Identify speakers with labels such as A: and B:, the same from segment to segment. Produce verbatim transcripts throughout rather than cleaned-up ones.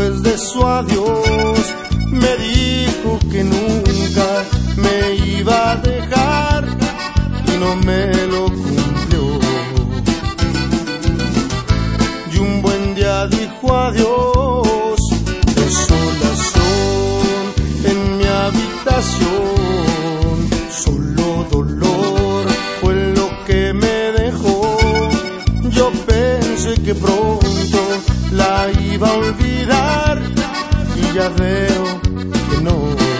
A: después de su adiós me dijo que nunca me iba a dejar y no me lo cumplió. Y un buen día dijo adiós, desolación en mi habitación, solo dolor fue lo que me dejó. Yo pensé que pronto la iba a olvidar y ya veo que no,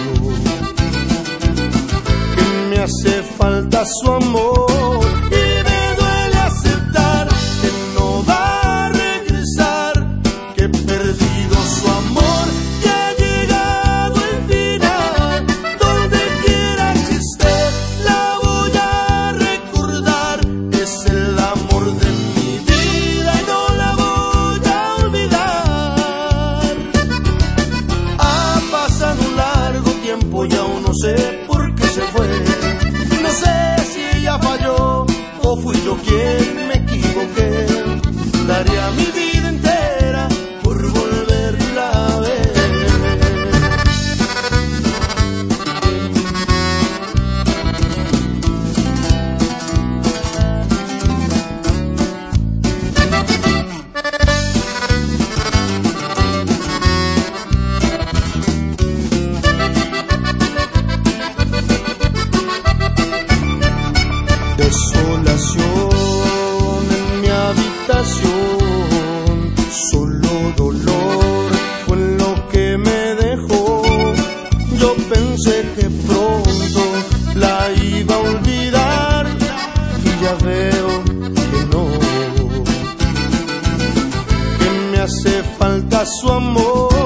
A: que me hace falta su amor y me duele aceptar que no va a regresar, que he perdido su amor, que ha llegado el final. Donde quiera que esté la voy a recordar, es el amor de mi vida y no la voy a olvidar. Ha pasado un largo tiempo y aún no sé por qué se fue. No sé si ella falló o fui yo quien me equivoqué. Daría mi vida entera por volverla a ver. Desolación en mi habitación, solo dolor fue lo que me dejó. Yo pensé que pronto la iba a olvidar y ya veo que no, que me hace falta su amor.